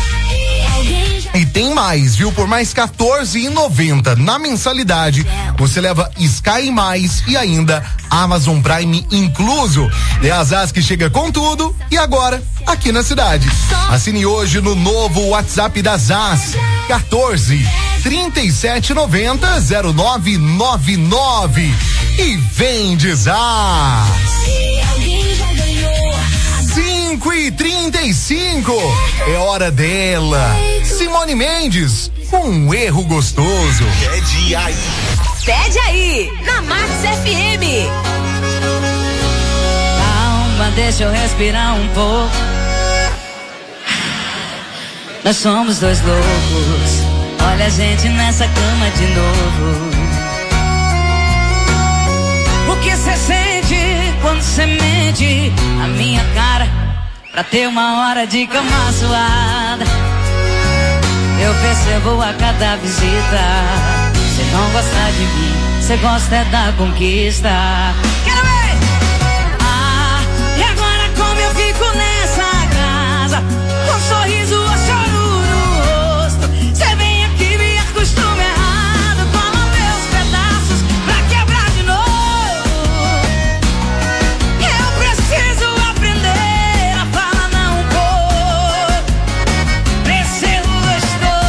E tem mais, viu? Por mais quatorze reais e noventa centavos na mensalidade, você leva Sky mais e ainda Amazon Prime incluso. É a Zaz que chega com tudo e agora aqui na cidade. Assine hoje no novo WhatsApp da Zaz, quatorze, trinta e sete, noventa, zero nove nove nove e vem de Zaz. cinco e trinta e cinco, é hora dela. Simone Mendes, com um Erro Gostoso. Pede aí. Pede aí, na Max F M. Calma, deixa eu respirar um pouco. Nós somos dois loucos. Olha a gente nessa cama de novo. O que cê sente quando cê mente a minha cara pra ter uma hora de cama suada? Eu percebo a cada visita. Cê não gosta de mim, cê gosta é da conquista. Quero ver! Ah, e agora como eu fico nessa casa, com um sorriso ou choro no rosto? Cê vem aqui, me acostuma errado, cola meus pedaços pra quebrar de novo. Eu preciso aprender a falar não vou. Preciso gostoso.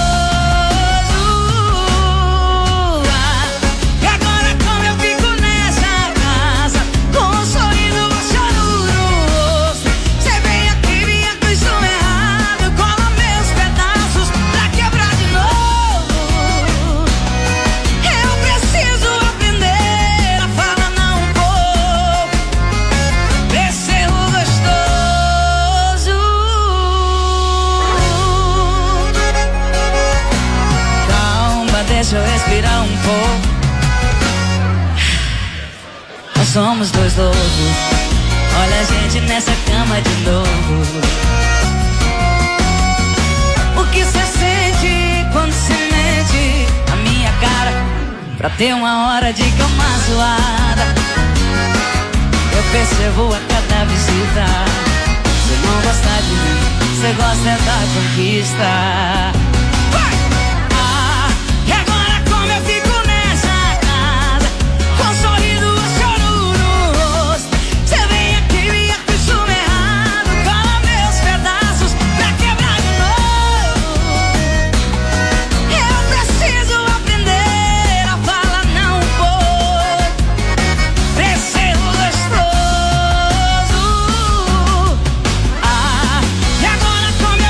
Ah, e agora como eu fico nessa casa, com um sorriso ou choro no rosto? Cê vem aqui, me acostuma errado, cola meus pedaços pra quebrar de novo. Eu preciso aprender a falar não vou. Preciso gostoso. Calma, deixa eu respirar um pouco. Nós somos dois loucos. Olha a gente nessa cama de novo. O que cê sente quando cê mente a minha cara pra ter uma hora de cama zoada? Eu percebo a cada visita. Cê não gosta de mim, cê gosta é da conquista. Vai! Ah, e agora como eu fico nessa casa, com um sorriso ou choro no rosto? Cê vem aqui, me acostuma errado, cola meus pedaços pra quebrar de novo. Eu preciso aprender a falar não vou. Preciso gostoso. Ah, e agora como eu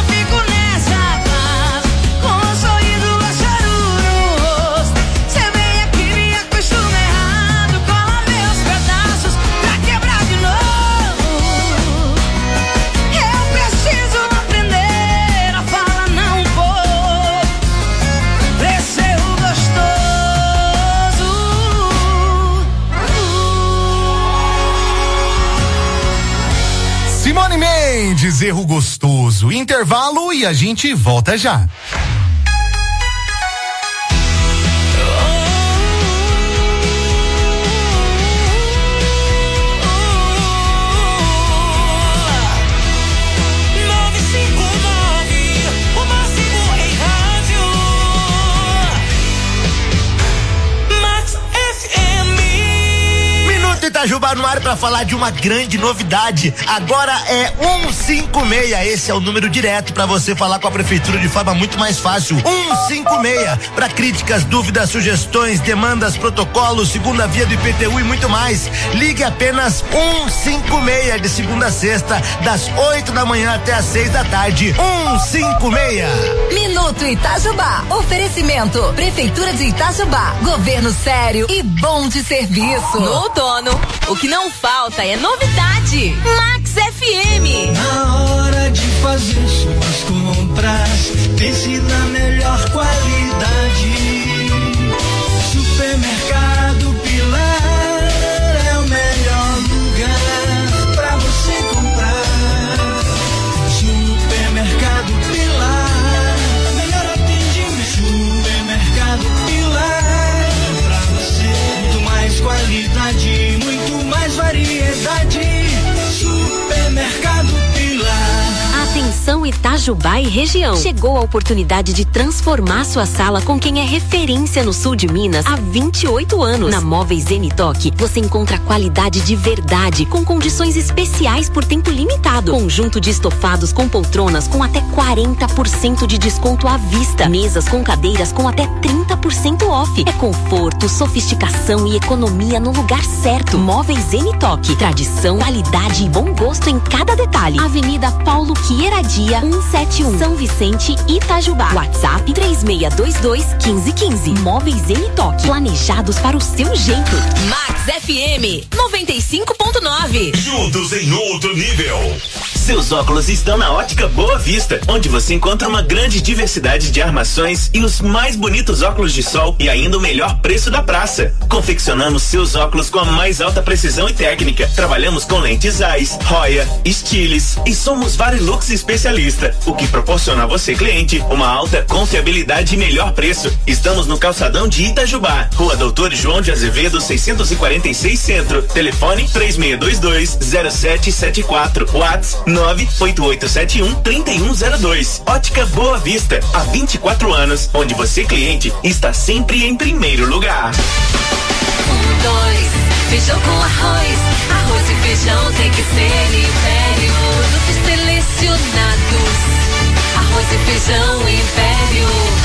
bezerro gostoso. Intervalo e a gente volta já. Itajubá no ar para falar de uma grande novidade. Agora é um cinco seis. Esse é o número direto para você falar com a prefeitura de forma muito mais fácil. um cinco seis para críticas, dúvidas, sugestões, demandas, protocolos, segunda via do I P T U e muito mais. Ligue apenas um cinco seis de segunda a sexta, das oito da manhã até as seis da tarde. um cinco seis. Minuto Itajubá. Oferecimento Prefeitura de Itajubá. Governo sério e bom de serviço. No outono, o que não falta é novidade. Max F M. Na hora de fazer suas compras, pense na melhor qualidade. Supermercado Pilar é o melhor lugar pra você comprar. Supermercado Pilar, melhor atendimento. Supermercado Pilar, pra você muito mais qualidade, muito mais variedade. Supermercado Pilar. Atenção Itajubá e região. Chegou a oportunidade de transformar sua sala com quem é referência no sul de Minas há vinte e oito anos. Na Móveis Zenitoque, você encontra qualidade de verdade, com condições especiais por tempo limitado. Conjunto de estofados com poltronas com até quarenta por cento de desconto à vista. Mesas com cadeiras com até trinta por cento off. É conforto, sofisticação e economia no lugar certo. Móveis Zenitoque. Tradição, qualidade e bom gosto em cada detalhe. Avenida Paulo Quieradia, cento e setenta e um, São Vicente, Itajubá. WhatsApp três seis dois dois, um cinco um cinco. Móveis Zenitoque. Planejados para o seu jeito. Max F M noventa e cinco ponto nove. Juntos em outro nível. Seus óculos estão na Ótica Boa Vista, onde você encontra uma grande diversidade de armações e os mais bonitos óculos de sol e ainda o melhor preço da praça. Confeccionamos seus óculos com a mais alta precisão e técnica. Trabalhamos com lentes Zeiss, Roya, Stiles e somos Varilux especialista, o que proporciona a você, cliente, uma alta confiabilidade e melhor preço. Estamos no calçadão de Itajubá, Rua Doutor João de Azevedo, seiscentos e quarenta e seis Centro. Telefone três seis dois dois, zero sete sete quatro. WhatsApp nove oito oito sete um, três um zero dois. Ótica Boa Vista, há vinte e quatro anos, onde você, cliente, está sempre em primeiro lugar. Um, dois, feijão com arroz. Arroz e feijão tem que ser Império. Produtos selecionados. Arroz e feijão Império.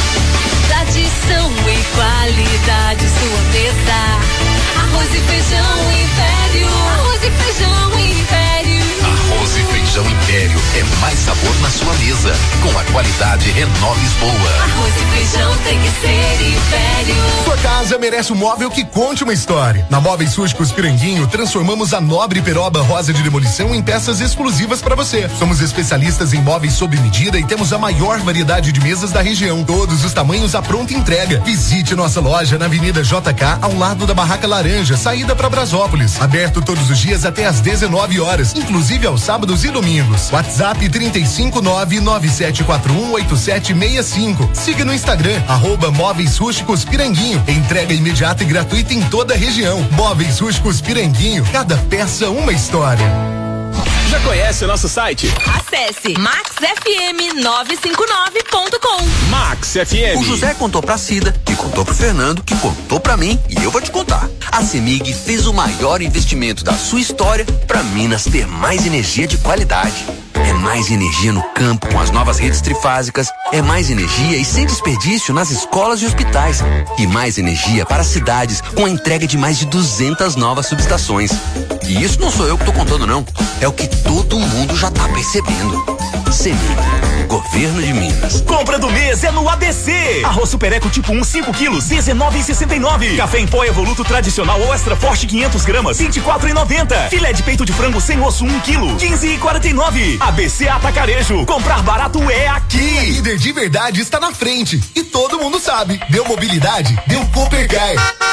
Tradição e qualidade, sua mesa. Arroz e feijão Império. Arroz e feijão Império. Arroz e feijão Império é mais sabor na sua mesa, com a qualidade Renoves Boa. Arroz e feijão tem que ser Império. Sua casa merece um móvel que conte uma história. Na Móveis Rústicos Piranguinho, transformamos a nobre peroba rosa de demolição em peças exclusivas para você. Somos especialistas em móveis sob medida e temos a maior variedade de mesas da região. Todos os tamanhos à pronta entrega. Visite nossa loja na Avenida J K, ao lado da Barraca Laranja, saída para Brasópolis. Aberto todos os dias até às dezenove horas, inclusive aos sábados e domingos. WhatsApp trinta e cinco nove nove sete quatro um oito sete seis cinco. Siga no Instagram, arroba Móveis Rústicos Piranguinho. Entrega imediata e gratuita em toda a região. Móveis Rústicos Piranguinho, cada peça uma história. Já conhece o nosso site? Acesse max f m nove cinco nove ponto com. Max F M. O José contou pra Cida, que contou pro Fernando, que contou pra mim e eu vou te contar. A CEMIG fez o maior investimento da sua história pra Minas ter mais energia de qualidade. É mais energia no campo com as novas redes trifásicas, é mais energia e sem desperdício nas escolas e hospitais, e mais energia para cidades com a entrega de mais de duzentas novas subestações. E isso não sou eu que tô contando não, é o que todo mundo já tá percebendo. CEMIG, Governo de Minas. Compra do mês é no A B C. Arroz Super Eco tipo um, cinco quilos, dezenove e sessenta e nove. Café em pó Evoluto tradicional ou extra forte quinhentos gramas, vinte e quatro e noventa. Filé de peito de frango sem osso um quilo, quinze e quarenta e nove. A B C Atacarejo. Comprar barato é aqui. A líder de verdade está na frente e todo mundo sabe. Deu mobilidade, deu Coopercar.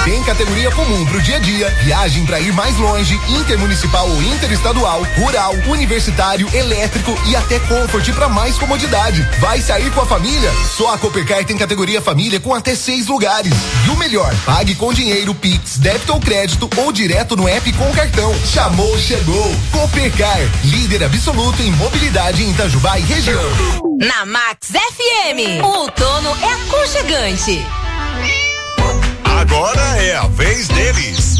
Tem categoria comum pro dia a dia, viagem pra ir mais longe, intermunicipal ou interestadual, rural, universitário, elétrico e até Comfort pra mais comodidade. Vai sair com a família? Só a Coopercar tem categoria família com até seis lugares. E o melhor, pague com dinheiro, Pix, débito ou crédito ou direto no app com cartão. Chamou, chegou. Coopercar, líder absoluto em mobilidade em Itajubá e região. Na Max F M, o outono é aconchegante. Agora é a vez deles.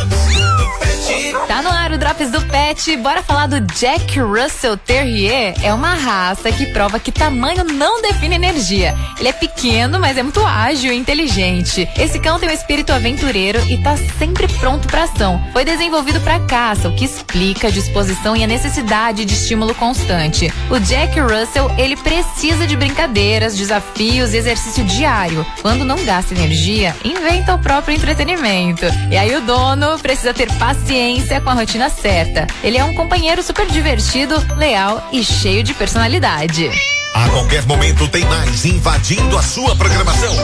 Tá no ar o Drops do Pet. Bora falar do Jack Russell Terrier. É uma raça que prova que tamanho não define energia. Ele é pequeno, mas é muito ágil e inteligente. Esse cão tem um espírito aventureiro e tá sempre pronto pra ação. Foi desenvolvido pra caça, o que explica a disposição e a necessidade de estímulo constante. O Jack Russell, ele precisa de brincadeiras, desafios e exercício diário. Quando não gasta energia, inventa o próprio entretenimento. E aí o dono precisa ter paciência com a rotina certa. Ele é um companheiro super divertido, leal e cheio de personalidade. A qualquer momento tem mais invadindo a sua programação.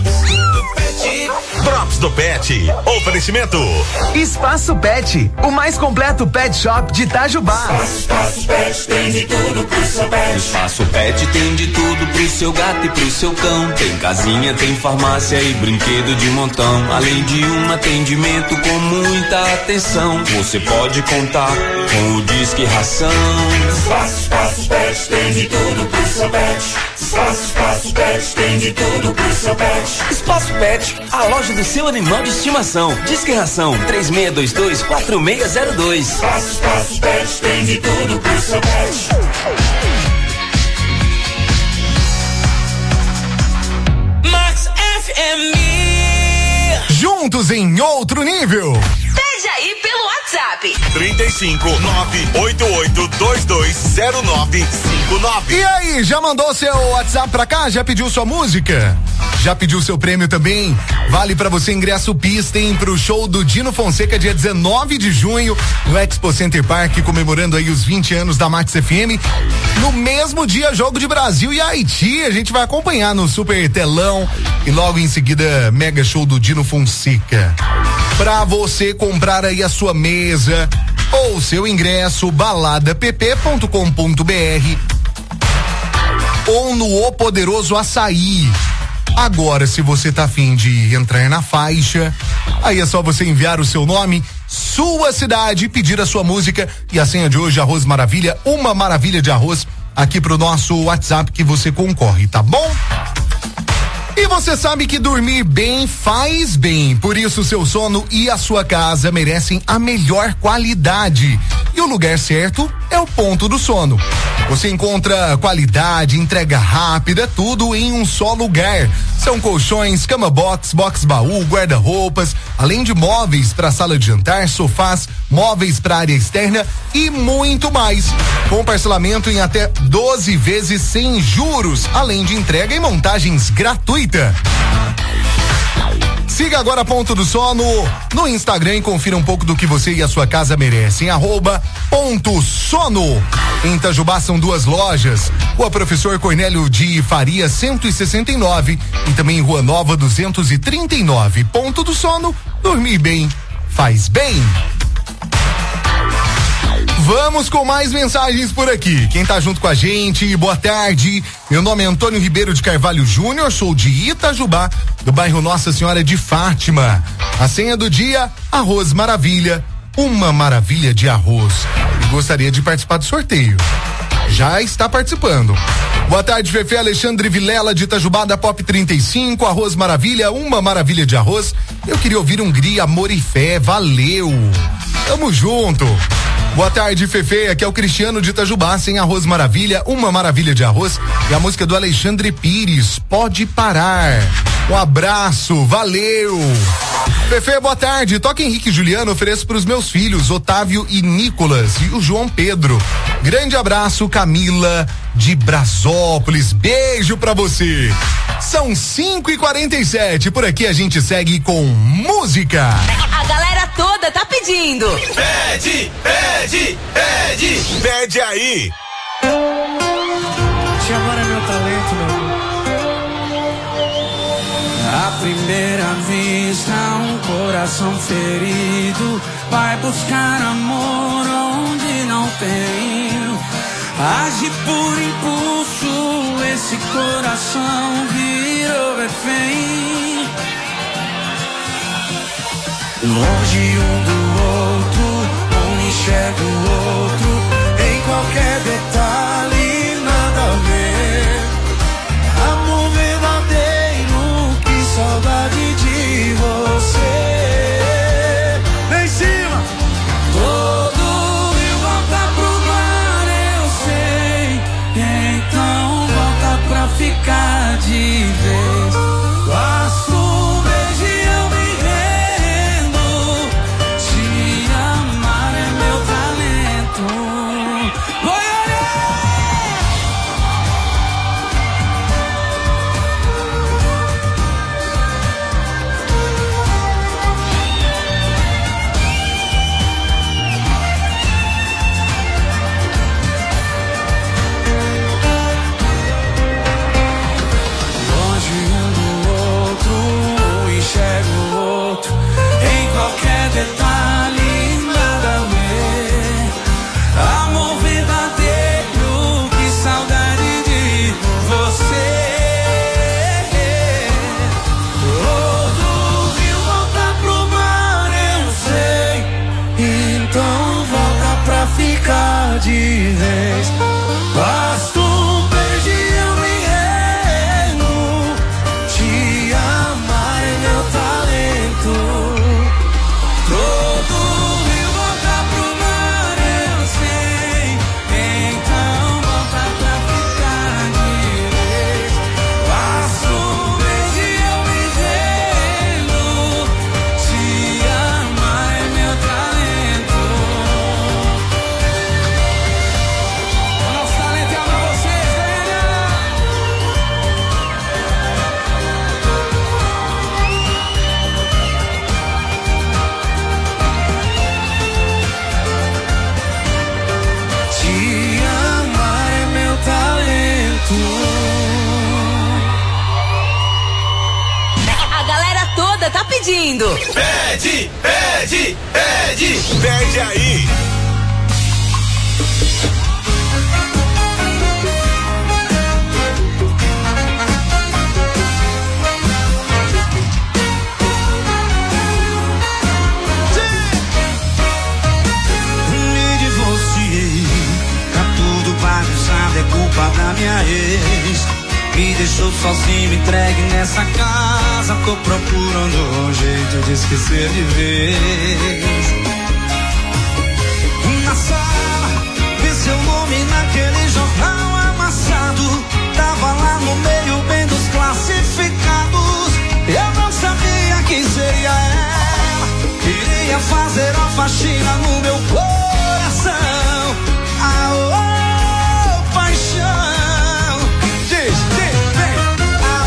Drops do Pet. Oferecimento. Espaço Pet, o mais completo pet shop de Itajubá. Espaço Pet tem de tudo pro seu pet. Espaço Pet tem de tudo pro seu gato e pro seu cão. Tem casinha, tem farmácia e brinquedo de montão. Além de um atendimento com muita atenção. Você pode contar com o Disque Ração. Espaço, Espaço Pet tem de tudo pro seu pet. Espaço, Espaço Pet tem de tudo pro seu pet. Espaço Pet, a loja do seu animal de estimação. Disque Ração três seis dois dois, quatro seis zero dois. Espaço, Espaço Pet tem de tudo pro seu pet. Max F M. Juntos em outro nível. Pede aí pelo WhatsApp. trinta e cinco, nove oito oito dois dois zero nove cinco nove. E aí, já mandou seu WhatsApp pra cá? Já pediu sua música? Já pediu seu prêmio também? Vale pra você ingresso pista, hein, pro show do Dino Fonseca dia dezenove de junho no Expo Center Park, comemorando aí os vinte anos da Max F M. No mesmo dia, jogo de Brasil e Haiti, a gente vai acompanhar no Super Telão e logo em seguida, mega show do Dino Fonseca. Pra você comprar aí a sua mesa ou seu ingresso, balada p p ponto com ponto b r ou no O Poderoso Açaí. Agora, se você tá afim de entrar na faixa, aí é só você enviar o seu nome, sua cidade, pedir a sua música e a senha de hoje, arroz maravilha, uma maravilha de arroz, aqui pro nosso WhatsApp que você concorre, tá bom? E você sabe que dormir bem faz bem, por isso o seu sono e a sua casa merecem a melhor qualidade. E o lugar certo é o Ponto do Sono. Você encontra qualidade, entrega rápida, tudo em um só lugar. São colchões, cama box, box baú, guarda-roupas, além de móveis para sala de jantar, sofás, móveis para área externa e muito mais. Com parcelamento em até doze vezes sem juros, além de entrega e montagens gratuitas. Siga agora Ponto do Sono no Instagram e confira um pouco do que você e a sua casa merecem. Arroba Ponto Sono. Em Itajubá são duas lojas. Rua Professor Cornélio de Faria cento e sessenta e nove e também Rua Nova duzentos e trinta e nove. Ponto do Sono, dormir bem faz bem. Vamos com mais mensagens por aqui. Quem tá junto com a gente, boa tarde. Meu nome é Antônio Ribeiro de Carvalho Júnior, sou de Itajubá, do bairro Nossa Senhora de Fátima. A senha do dia, arroz maravilha, uma maravilha de arroz. E gostaria de participar do sorteio. Já está participando. Boa tarde, Fefe. Alexandre Vilela de Itajubá, da Pop trinta e cinco, arroz maravilha, uma maravilha de arroz. Eu queria ouvir um Gri, amor e fé, valeu. Tamo junto. Boa tarde, Fefe, aqui é o Cristiano de Itajubá, sem arroz maravilha, uma maravilha de arroz e a música do Alexandre Pires, pode parar. Um abraço, valeu. Fefe, boa tarde, toca Henrique e Juliano, ofereço pros meus filhos, Otávio e Nicolas e o João Pedro. Grande abraço, Camila de Brasópolis, beijo pra você. São cinco e quarenta e sete, por aqui a gente segue com música. A galera toda tá pedindo. Pede, pede, pede, pede aí. Te amar é meu talento, meu. À primeira vista, um corpo coração ferido vai buscar amor onde não tem. Age por impulso, esse coração virou refém. Longe um do outro, um enxerga o outro, em qualquer detalhe nada a ver. Amor verdadeiro, que saudade de você. Vem em cima! Todo rio volta pro mar, eu sei. Então volta pra ficar de vez. Basta um beijo e eu me rendo. Te amar é meu talento. Oi, detalhe, nada a ver. Amor verdadeiro, que saudade de você. Todo rio volta pro mar, eu sei. Então volta pra ficar de vez. Basta um beijo e eu me rendo. Te amar é meu talento. Todo rio volta pro mar, eu sei. Então volta pra ficar de vez. Passo um beijo e eu me rendo. Te amar é meu talento. O nosso talento é amar vocês, galera. Te amar é meu talento. A galera toda tá pedindo. Pede, pede, pede, pede aí. Me divorciei, tá tudo bagunçado, é culpa da minha ex. Me deixou sozinho, entregue nessa casa. Tô procurando um jeito de esquecer de vez. Na sala, vi seu nome naquele jornal amassado. Tava lá no meio, bem dos classificados. Eu não sabia que seria ela. Queria fazer a faxina no meu coração. Ah, oh, paixão. Diz, diz, vem. Ah,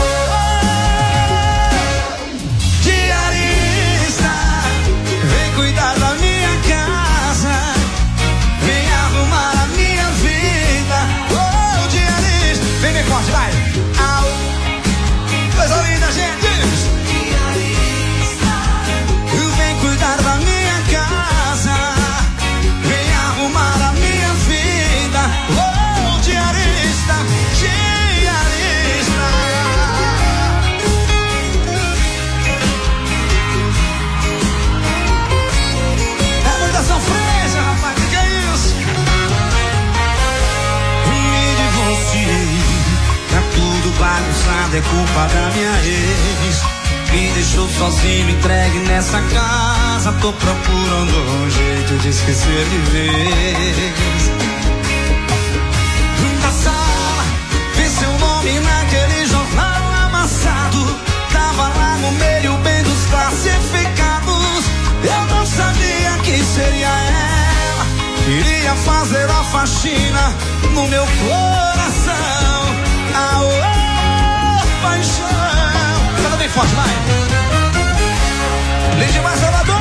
oh, diarista, vem cuidar da minha casa. Vem arrumar a minha vida. Oh, diarista, vem bem forte, vai. Ah, oh, coisa linda, gente. Vem cuidar da minha casa. Vem arrumar a minha vida. Oh, diarista, diarista. É muita sofrência, rapaz, que que é isso? Me divorciei, tá tudo bagunçado, é culpa da minha ex. Me deixou sozinho, entregue nessa casa. Tô procurando um jeito de esquecer de vez. Na sala, vi seu nome naquele jornal amassado. Tava lá no meio, bem dos classificados. Eu não sabia que seria ela. Queria fazer a faxina no meu coração. Ah, oh, paixão. Canta bem forte, vai. Lígia mais Salvador.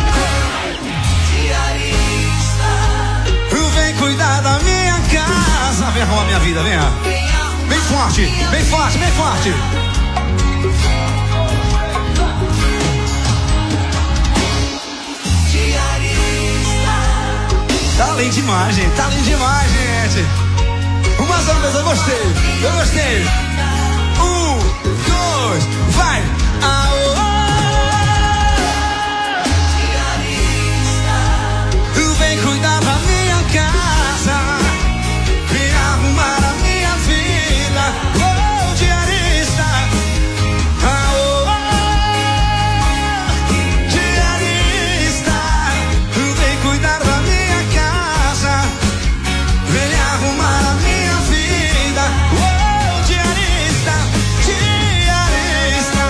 Diarista, vem cuidar da minha casa. Vem arrumar minha vida, vem. Bem forte, bem forte, bem forte. demais, gente. Tá lindo demais, gente. Uma só vez, eu gostei. Eu gostei. Um, dois, vai. Aô. Tu vem cuidar da minha casa, vem arrumar a minha vida. Oh, diarista. Aô, diarista. Tu vem cuidar da minha casa, vem arrumar a minha vida. Oh, diarista, diarista.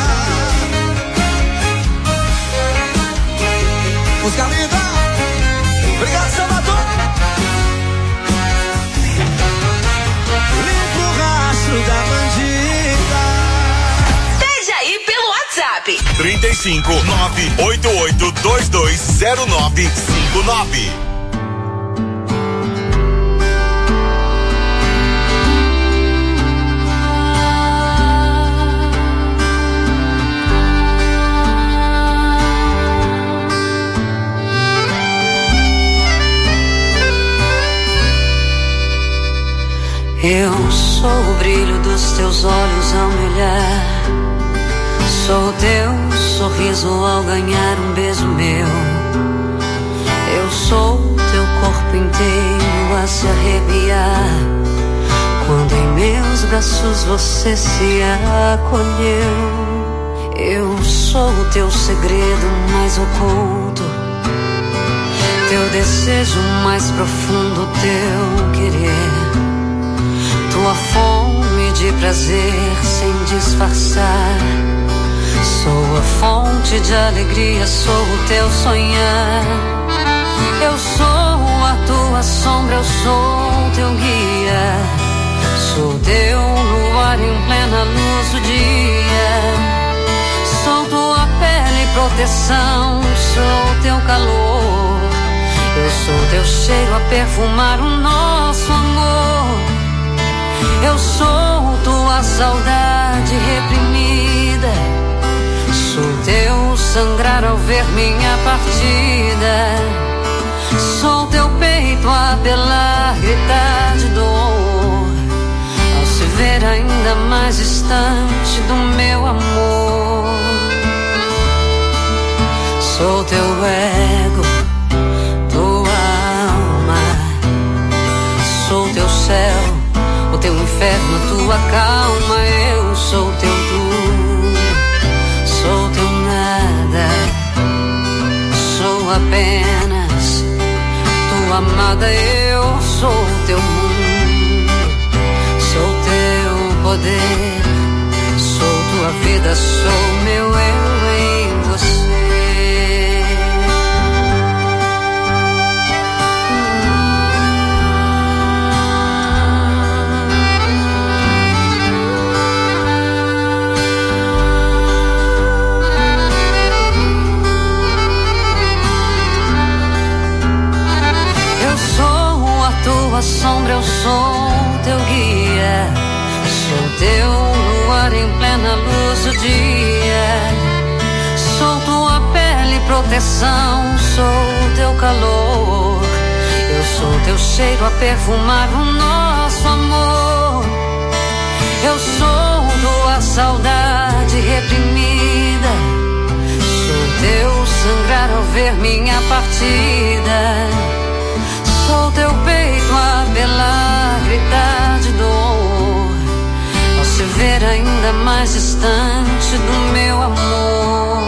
Música linda. Obrigado, Salvador. Limpa o rastro da bandida. Pede aí pelo WhatsApp. trinta e cinco, nove oito oito dois dois zero nove cinco nove. Eu sou o brilho dos teus olhos ao me olhar, sou o teu sorriso ao ganhar um beijo meu. Eu sou o teu corpo inteiro a se arrepiar, quando em meus braços você se acolheu. Eu sou o teu segredo mais oculto, teu desejo mais profundo, teu querer, tua fome de prazer sem disfarçar. Sou a fonte de alegria, sou o teu sonhar. Eu sou a tua sombra, eu sou teu guia, sou teu luar em plena luz do dia. Sou tua pele e proteção, sou teu calor. Eu sou teu cheiro a perfumar o nosso amor. Eu sou tua saudade reprimida, sou teu sangrar ao ver minha partida. Sou teu peito a apelar, gritar de dor, ao se ver ainda mais distante do meu amor. Sou teu ego, tua alma, sou teu céu, o teu inferno, tua calma. Eu sou teu tudo, sou teu nada, sou apenas tua amada. Eu sou teu mundo, sou teu poder, sou tua vida, sou meu eu em você. Tua sombra, eu sou teu guia, sou teu luar em plena luz do dia. Sou tua pele e proteção, sou teu calor. Eu sou teu cheiro a perfumar o nosso amor. Eu sou tua saudade reprimida, sou teu sangrar ao ver minha partida. Sou teu peito a apelar, gritar de dor, ao se ver ainda mais distante do meu amor.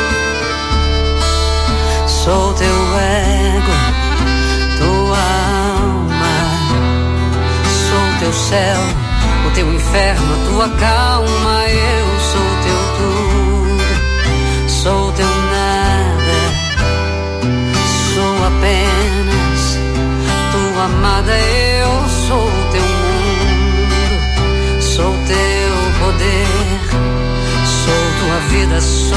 Sou teu ego, tua alma, sou teu céu, o teu inferno, tua calma. Eu sou teu tudo, sou teu nada, sou apenas tua amada. Eu sou teu mundo, sou teu poder, sou tua vida, sou